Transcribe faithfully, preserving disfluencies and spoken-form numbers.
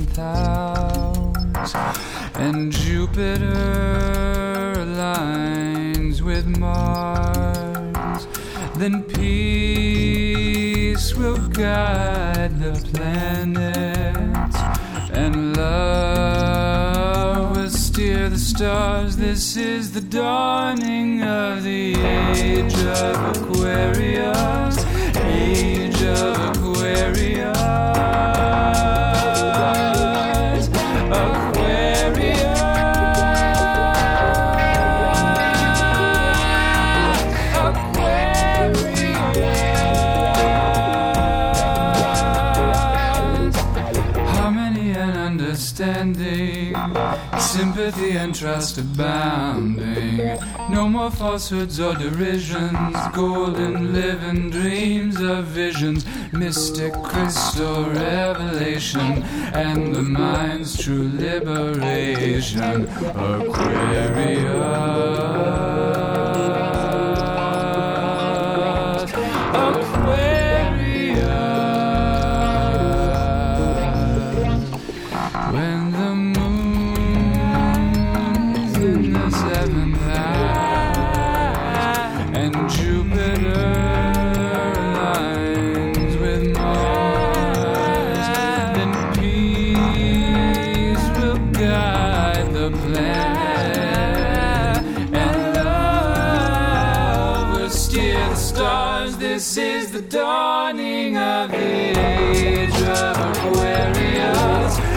seventh house, and Jupiter aligns with Mars. Then peace will guide the planets, and love will steer the stars. This is the dawning of the age of Aquarius, age of Aquarius, Aquarius, Aquarius. Harmony and understanding, sympathy and trust abounding. No more falsehoods or derisions, golden living dreams of visions, mystic crystal revelation, and the mind's true liberation. Aquarius, Aquarius. When the moon's in the seventh house, and Jupiter aligns with Mars, then peace will guide the planet, and love will steer the stars. This is the dawning of the age of Aquarius,